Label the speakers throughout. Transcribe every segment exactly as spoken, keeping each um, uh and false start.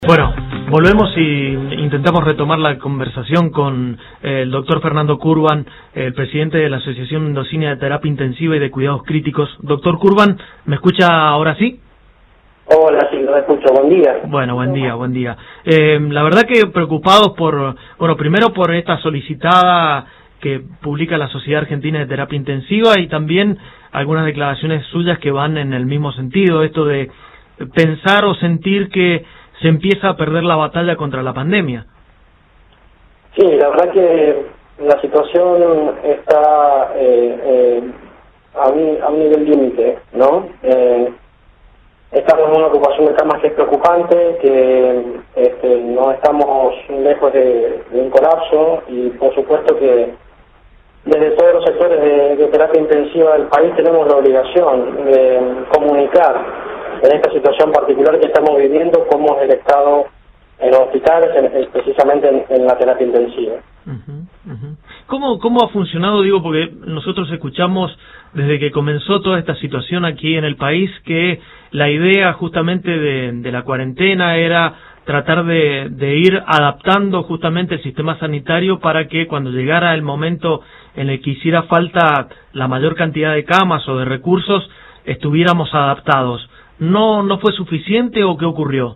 Speaker 1: Bueno, volvemos y intentamos retomar la conversación con eh, el doctor Fernando Curban, el presidente de la Asociación Mendocina de Terapia Intensiva y de Cuidados Críticos. Doctor Curban, ¿me escucha ahora sí?
Speaker 2: Hola, sí, lo escucho. Buen día.
Speaker 1: Bueno, buen día, buen día. Eh, la verdad que preocupados por, bueno, primero por esta solicitada que publica la Sociedad Argentina de Terapia Intensiva y también algunas declaraciones suyas que van en el mismo sentido, esto de pensar o sentir que se empieza a perder la batalla contra la pandemia.
Speaker 2: Sí, la verdad que la situación está eh, eh, a, un, a un nivel límite, ¿no? Eh, estamos en una ocupación de camas que es preocupante, que este, no estamos lejos de, de un colapso y por supuesto que desde todos los sectores de, de terapia intensiva del país tenemos la obligación de comunicar en esta situación particular que estamos viviendo, cómo es el estado en los hospitales, en, en, precisamente en, en la terapia intensiva.
Speaker 1: Uh-huh, uh-huh. ¿Cómo, ¿Cómo ha funcionado? Digo, porque nosotros escuchamos desde que comenzó toda esta situación aquí en el país que la idea justamente de, de la cuarentena era tratar de, de ir adaptando justamente el sistema sanitario para que cuando llegara el momento en el que hiciera falta la mayor cantidad de camas o de recursos, estuviéramos adaptados. ¿No no fue suficiente o qué ocurrió?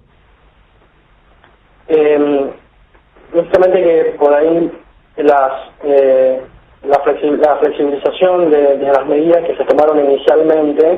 Speaker 2: Eh, justamente que por ahí las eh, la, flexi la flexibilización de, de las medidas que se tomaron inicialmente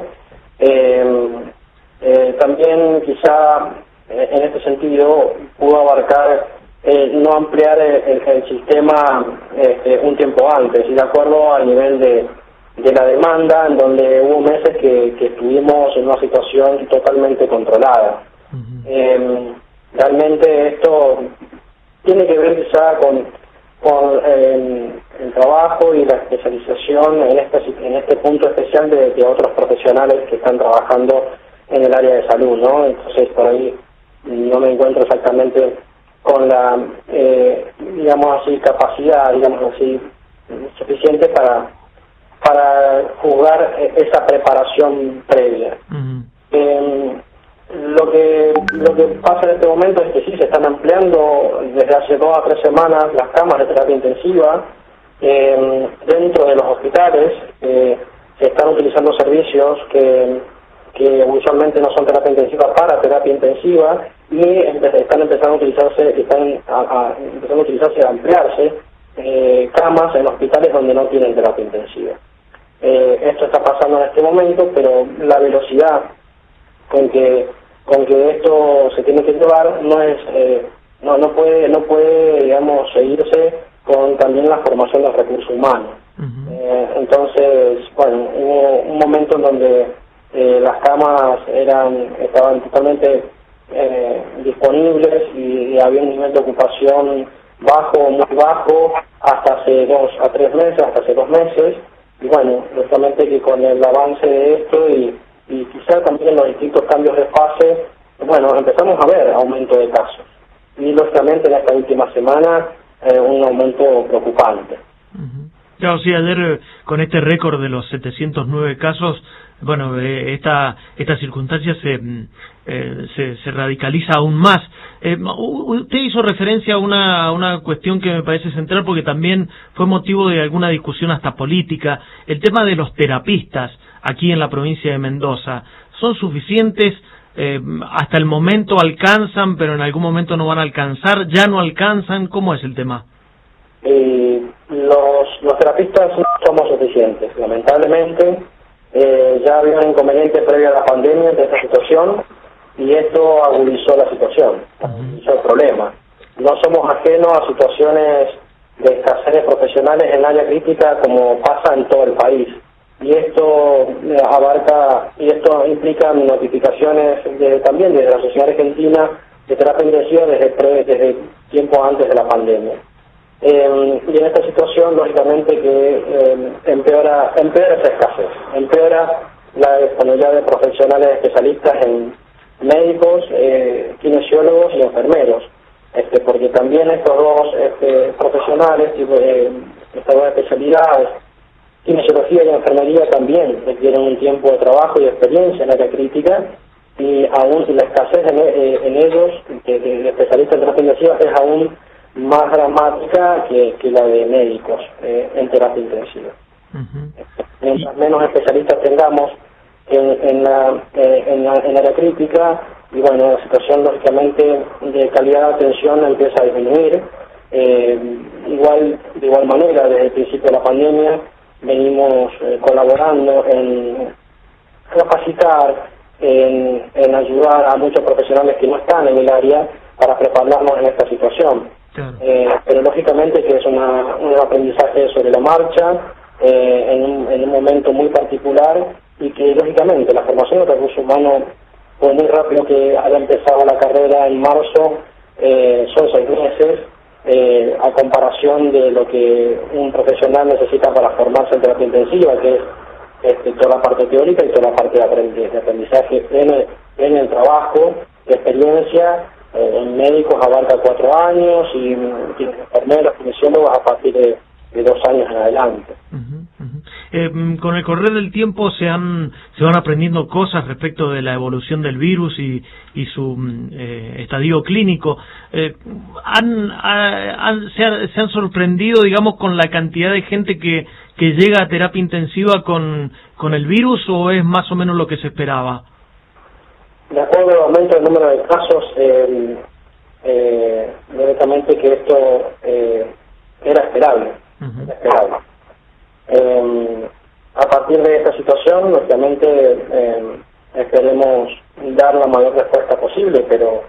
Speaker 2: eh, eh, también quizá eh, en este sentido pudo abarcar eh, no ampliar el, el sistema este, un tiempo antes y de acuerdo al nivel de de la demanda, en donde hubo meses que, que estuvimos en una situación totalmente controlada. Uh-huh. Eh, realmente esto tiene que ver quizá con, con eh, el trabajo y la especialización en este, en este punto especial de, de otros profesionales que están trabajando en el área de salud, ¿no? Entonces por ahí no me encuentro exactamente con la, eh, digamos así, capacidad, digamos así, suficiente para para juzgar esa preparación previa. Uh-huh. eh, lo que lo que pasa en este momento es que sí se están ampliando desde hace dos a tres semanas las camas de terapia intensiva eh, dentro de los hospitales. Eh, se están utilizando servicios que que usualmente no son terapia intensiva para terapia intensiva y están empezando a utilizarse están a, a, empezando a utilizarse a ampliarse eh, camas en hospitales donde no tienen terapia intensiva. Eh, esto está pasando en este momento, pero la velocidad con que con que esto se tiene que llevar no es eh, no no puede no puede digamos seguirse con también la formación de recursos humanos. Uh-huh. eh, entonces bueno, hubo un momento en donde eh, las camas eran estaban totalmente eh, disponibles y, y había un nivel de ocupación bajo muy bajo hasta hace dos a tres meses hasta hace dos meses. Y bueno, justamente que con el avance de esto y, y quizá también los distintos cambios de fase, bueno, empezamos a ver aumento de casos. Y lógicamente en esta última semana eh, un aumento preocupante.
Speaker 1: Uh-huh. Claro, sí, ayer eh, con este récord de los setecientos nueve casos, bueno, eh, esta esta circunstancia se, eh, se se radicaliza aún más. Eh, usted hizo referencia a una, a una cuestión que me parece central porque también fue motivo de alguna discusión hasta política. El tema de los terapistas aquí en la provincia de Mendoza. ¿Son suficientes? Eh, ¿Hasta el momento alcanzan, pero en algún momento no van a alcanzar? ¿Ya no alcanzan? ¿Cómo es el tema?
Speaker 2: Eh, los, los terapistas no somos suficientes, lamentablemente. Eh, ya había un inconveniente previo a la pandemia de esta situación y esto agudizó la situación, agudizó el problema. No somos ajenos a situaciones de escasez de profesionales en área crítica como pasa en todo el país. Y esto eh, abarca, y esto implica notificaciones de, también desde la Sociedad Argentina de Terapia Intensiva desde, pre, desde tiempo antes de la pandemia. Eh, y en esta situación, lógicamente, que eh, empeora, empeora esa escasez, empeora la disponibilidad de profesionales especialistas en médicos, eh, kinesiólogos y enfermeros, este, porque también estos dos este, profesionales, eh, estas dos especialidades, kinesiología y enfermería, también requieren un tiempo de trabajo y de experiencia en área crítica y aún y la escasez en, eh, en ellos, de, de, de especialistas en terapia intensiva, es aún más dramática que, que la de médicos eh, en terapia intensiva. Uh-huh. Mientras menos especialistas tengamos en, en, la, eh, en, la, en la área crítica, y bueno, la situación lógicamente de calidad de atención empieza a disminuir. Eh, igual de igual manera, desde el principio de la pandemia venimos eh, colaborando en capacitar, en, en ayudar a muchos profesionales que no están en el área para prepararnos en esta situación. Claro. Eh, pero lógicamente que es una, un aprendizaje sobre la marcha, eh, en, un, en un momento muy particular, y que lógicamente la formación de recursos humanos fue muy rápido. Que haya empezado la carrera en marzo, eh, son seis meses, eh, a comparación de lo que un profesional necesita para formarse en terapia intensiva, que es este, toda la parte teórica y toda la parte de aprendizaje, de aprendizaje en, el, en el trabajo, de experiencia. Eh, en médicos abarca cuatro años y, y en enfermeros, kinesiólogos a partir de, de dos años en adelante.
Speaker 1: Uh-huh, uh-huh. Eh, con el correr del tiempo se han se van aprendiendo cosas respecto de la evolución del virus y, y su eh, estadio clínico. Eh, han, han, se, han, ¿Se han sorprendido, digamos, con la cantidad de gente que, que llega a terapia intensiva con, con el virus, o es más o menos lo que se esperaba?
Speaker 2: De acuerdo al aumento del número de casos, eh, eh, directamente que esto eh, era esperable. Uh-huh. Era esperable. Eh, a partir de esta situación, lógicamente, eh, esperemos dar la mayor respuesta posible, pero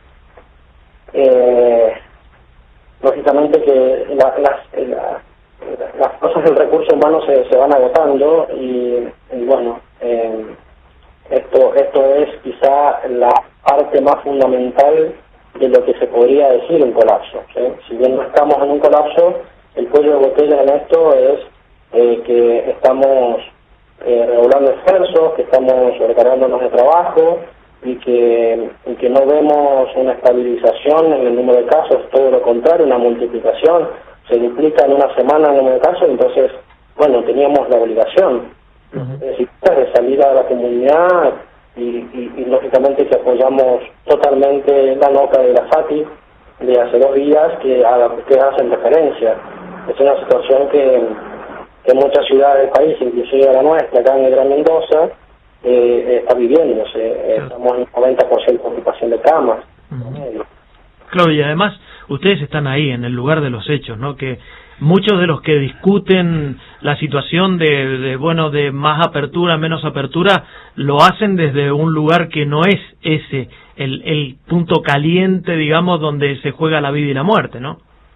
Speaker 2: eh, lógicamente que la, las, la, las cosas del recurso humano se, se van agotando y, y bueno, eh, esto esto es quizá la parte más fundamental de lo que se podría decir un colapso, ¿sí? Si bien no estamos en un colapso, el cuello de botella en esto es eh, que estamos eh, regulando esfuerzos, que estamos sobrecargándonos de trabajo y que, y que no vemos una estabilización en el número de casos, todo lo contrario, una multiplicación. Se duplica en una semana el número de casos, entonces, bueno, teníamos la obligación uh-huh. de salir a la comunidad y, y, y lógicamente que apoyamos totalmente la nota de la S A T I de hace dos días que a la que ustedes hacen referencia. Es una situación que, que muchas ciudades del país, inclusive la nuestra, acá en el Gran Mendoza, eh, está viviéndose. Claro. Estamos en noventa por ciento de ocupación de camas. Uh-huh.
Speaker 1: Claro, y además ustedes están ahí, en el lugar de los hechos, ¿no? Que muchos de los que discuten la situación de, de, bueno, de más apertura, menos apertura, lo hacen desde un lugar que no es ese, el, el punto caliente, digamos, donde se juega la vida y la muerte, ¿no?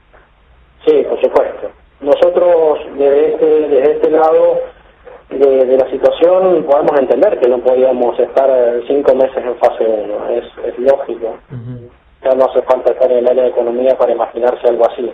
Speaker 2: Sí, por supuesto. Nosotros, desde este, desde este lado de, de la situación, podemos entender que no podíamos estar cinco meses en fase uno, es, es lógico. Uh-huh. Ya no hace falta estar en el área de economía para imaginarse algo así.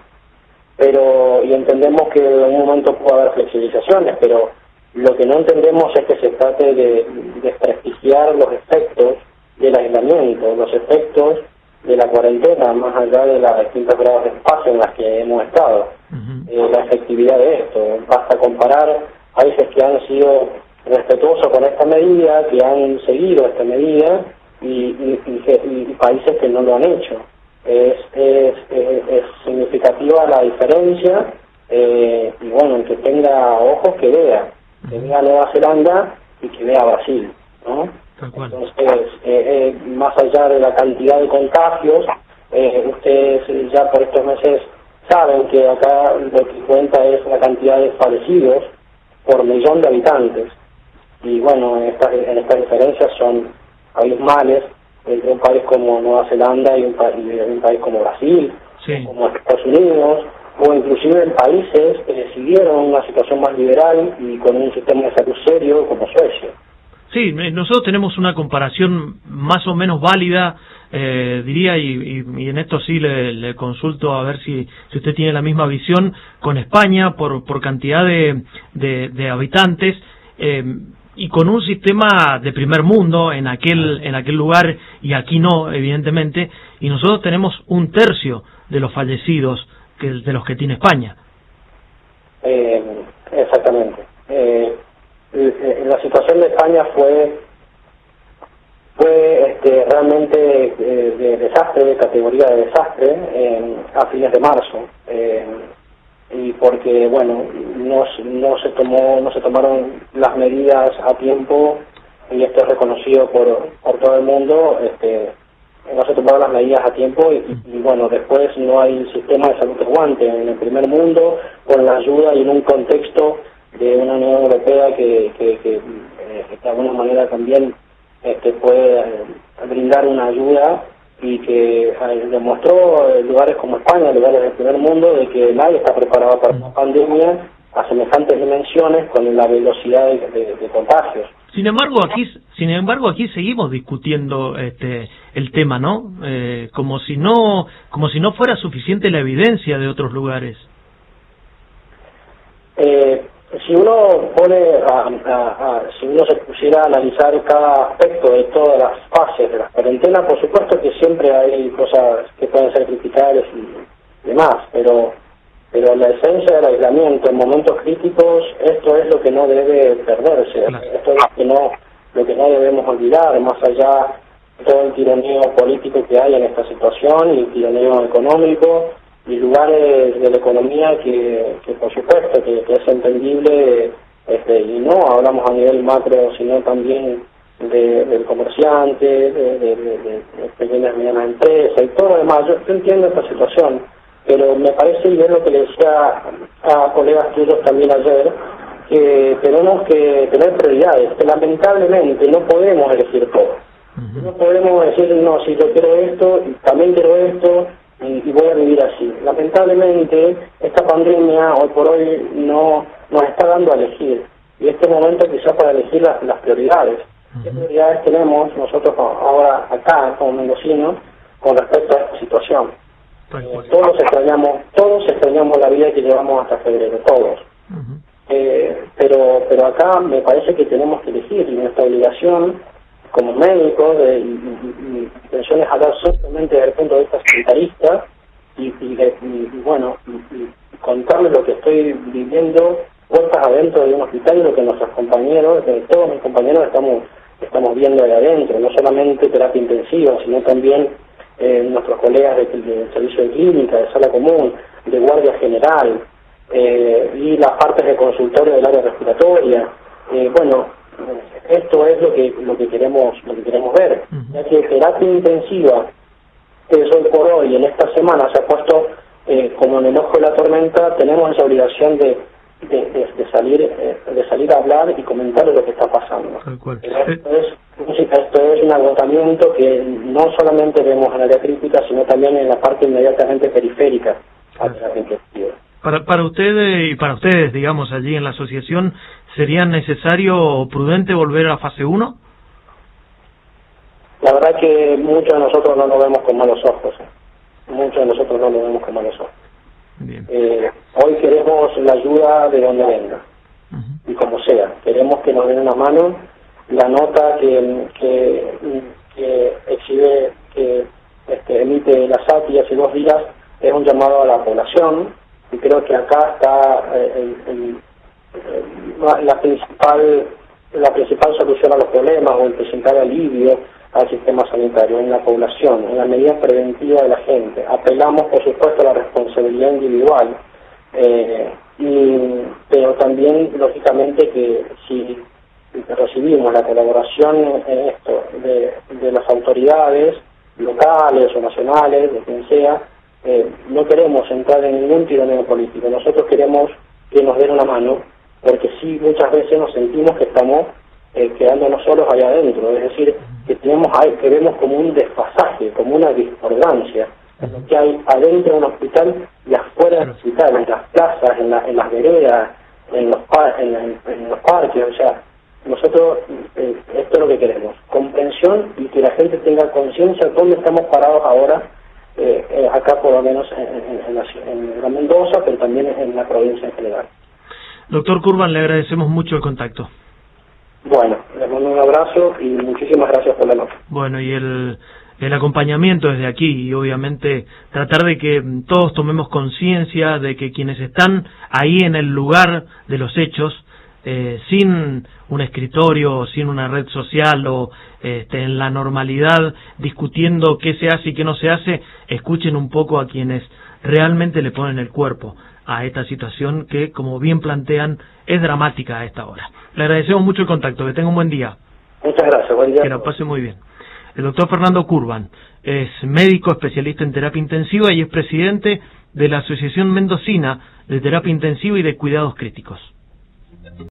Speaker 2: Pero, y entendemos que en un momento puede haber flexibilizaciones, pero lo que no entendemos es que se trate de desprestigiar los efectos del aislamiento, los efectos de la cuarentena, más allá de los distintos grados de espacio en las que hemos estado. Uh-huh. Eh, la efectividad de esto, basta comparar países que han sido respetuosos con esta medida, que han seguido esta medida, y, y, y, y países que no lo han hecho. Es, es, es, es significativa la diferencia, eh, y bueno, el que tenga ojos que vea, que vea Nueva Zelanda y que vea Brasil, ¿no? Entonces, eh, eh, más allá de la cantidad de contagios, eh, ustedes ya por estos meses saben que acá lo que cuenta es la cantidad de fallecidos por millón de habitantes, y bueno, en estas, en estas diferencias son abismales entre un país como Nueva Zelanda y un, pa y un país como Brasil, sí. como Estados Unidos, o inclusive en países que decidieron una situación más liberal y con un sistema de salud serio como Suecia.
Speaker 1: Sí, nosotros tenemos una comparación más o menos válida, eh, diría, y, y, y en esto sí le, le consulto a ver si, si usted tiene la misma visión, con España por, por cantidad de, de, de habitantes, eh, y con un sistema de primer mundo en aquel en aquel lugar, y aquí no, evidentemente, y nosotros tenemos un tercio de los fallecidos que de los que tiene España.
Speaker 2: Eh, exactamente. Eh, la situación de España fue fue este, realmente eh, de desastre, de categoría de desastre, eh, a fines de marzo. Eh, y porque, bueno, no, no se tomó, no se tomaron las medidas a tiempo, y esto es reconocido por, por todo el mundo, este, no se tomaron las medidas a tiempo, y, y bueno, después no hay sistema de salud que aguante en el primer mundo, con la ayuda y en un contexto de una Unión Europea que, que, que, eh, que de alguna manera también este, puede eh, brindar una ayuda, y que eh, demostró en lugares como España, lugares del primer mundo, de que nadie está preparado para una pandemia a semejantes dimensiones con la velocidad de, de, de contagios.
Speaker 1: Sin embargo, aquí, sin embargo, aquí seguimos discutiendo este el tema, ¿no? Eh, como si no, como si no fuera suficiente la evidencia de otros lugares.
Speaker 2: Eh, si uno pone, a, a, a, si uno se pusiera a analizar cada aspecto de todas las fases de la cuarentena, por supuesto que siempre hay cosas que pueden ser criticables y demás, pero pero la esencia del aislamiento en momentos críticos, esto es lo que no debe perderse, claro. Esto es lo que no lo que no debemos olvidar, más allá de todo el tironeo político que hay en esta situación, y el tironeo económico, y lugares de la economía que, que por supuesto que, que es entendible, este, y no hablamos a nivel macro, sino también de, del comerciante, de, de, de, de pequeñas y medianas empresas y todo lo demás. Yo, yo entiendo esta situación, pero me parece, y es lo que le decía a colegas tuyos también ayer, que tenemos que tener prioridades, que lamentablemente no podemos elegir todo. Uh-huh. No podemos decir, no, si yo quiero esto, también quiero esto, y, y voy a vivir así. Lamentablemente, esta pandemia hoy por hoy no nos está dando a elegir, y este momento quizás para elegir las, las prioridades. Uh-huh. ¿Qué prioridades tenemos nosotros ahora acá, como mendocinos, con respecto a esta situación? Eh, todos extrañamos, todos extrañamos la vida que llevamos hasta febrero, todos. Uh-huh. eh, pero pero acá me parece que tenemos que elegir, y nuestra obligación como médicos, de, y, y, y intención es hablar solamente desde el punto de vista sanitarista, y, y, de, y, y bueno, y, y contarles lo que estoy viviendo puertas adentro de un hospital, y lo que nuestros compañeros, de todos mis compañeros estamos estamos viendo de adentro, no solamente terapia intensiva, sino también Eh, nuestros colegas del de servicio de clínica, de sala común, de guardia general, eh, y las partes de consultorio del área respiratoria. Eh, bueno, esto es lo que lo que queremos lo que queremos ver, ya que terapia intensiva, que hoy por hoy en esta semana se ha puesto eh, como en el ojo de la tormenta, tenemos esa obligación de de, de, de salir eh, de salir a hablar y comentar lo que está pasando. Esto es Esto es un agotamiento que no solamente vemos en el área crítica, sino también en la parte inmediatamente periférica a la terapia intensiva.
Speaker 1: Para, para ustedes y para ustedes, digamos, allí en la asociación, ¿sería necesario o prudente volver a fase uno?
Speaker 2: La verdad que muchos de nosotros no lo vemos con malos ojos. Muchos de nosotros no lo vemos con malos ojos. Bien. Eh, hoy queremos la ayuda de donde venga, uh-huh. y como sea. Queremos que nos den una mano. La nota que, que, que exhibe, que este, emite la S A T I hace dos días, es un llamado a la población, y creo que acá está eh, el, el, el, la principal la principal solución a los problemas, o el principal alivio al sistema sanitario en la población, en la medida preventiva de la gente. Apelamos, por supuesto, a la responsabilidad individual, eh, y, pero también, lógicamente, que si recibimos la colaboración en esto de, de las autoridades locales o nacionales, de quien sea, eh, no queremos entrar en ningún tironeo político. Nosotros queremos que nos den una mano, porque sí, muchas veces nos sentimos que estamos eh, quedándonos solos allá adentro, es decir, que tenemos que vemos como un desfasaje, como una discordancia en lo que hay adentro de un hospital y afuera del hospital, en las plazas, en, la, en las veredas, en los, par, en, en, en los parques. O sea, nosotros eh, esto es lo que queremos, comprensión, y que la gente tenga conciencia de dónde estamos parados ahora, eh, eh, acá por lo menos en, en, en, la, en la Mendoza, pero también en la provincia en general.
Speaker 1: Doctor Curban, le agradecemos mucho el contacto.
Speaker 2: Bueno, les mando un abrazo y muchísimas gracias por la nota.
Speaker 1: Bueno, y el, el acompañamiento desde aquí, y obviamente tratar de que todos tomemos conciencia de que quienes están ahí en el lugar de los hechos eh, sin un escritorio, sin una red social o este, en la normalidad discutiendo qué se hace y qué no se hace, escuchen un poco a quienes realmente le ponen el cuerpo a esta situación que, como bien plantean, es dramática a esta hora. Le agradecemos mucho el contacto, que tenga un buen día.
Speaker 2: Muchas gracias, buen día.
Speaker 1: Que la pase muy bien. El doctor Fernando Curban es médico especialista en terapia intensiva y es presidente de la Asociación Mendocina de Terapia Intensiva y de Cuidados Críticos.